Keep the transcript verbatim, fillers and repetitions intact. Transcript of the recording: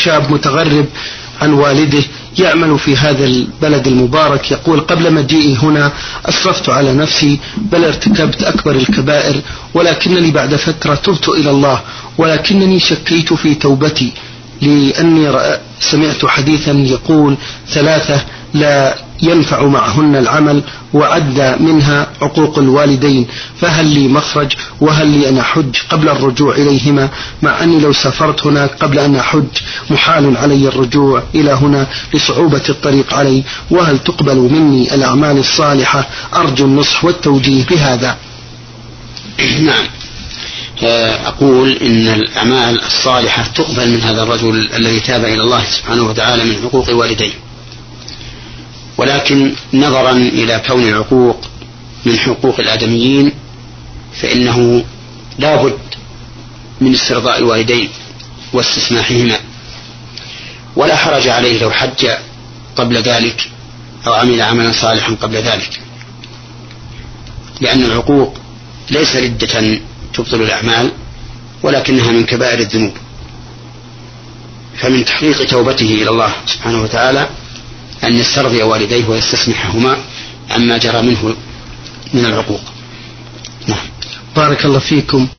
شاب متغرب عن والده يعمل في هذا البلد المبارك، يقول: قبل مجيئي هنا أسرفت على نفسي بل ارتكبت أكبر الكبائر، ولكنني بعد فترة تبت إلى الله، ولكنني شكيت في توبتي لأني سمعت حديثا يقول: ثلاثة لا ينفع معهن العمل، وعد منها عقوق الوالدين، فهل لي مخرج؟ وهل لي أن أحج قبل الرجوع إليهما، مع أني لو سافرت هناك قبل أن أحج محال علي الرجوع إلى هنا لصعوبة الطريق علي، وهل تقبل مني الأعمال الصالحة؟ أرجو النصح والتوجيه بهذا. نعم، أقول إن الأعمال الصالحة تقبل من هذا الرجل الذي تاب إلى الله سبحانه وتعالى من حقوق والديه، ولكن نظرا إلى كون العقوق من حقوق الآدميين فإنه لا بد من استرضاء الوالدين واستسماحهما، ولا حرج عليه لو حج قبل ذلك أو عمل عملا صالحا قبل ذلك، لأن العقوق ليس ردة تبطل الأعمال، ولكنها من كبائر الذنوب، فمن تحقيق توبته إلى الله سبحانه وتعالى أن يسترضي والديه ويستسمحهما عما جرى منه من العقوق. نعم. بارك الله فيكم.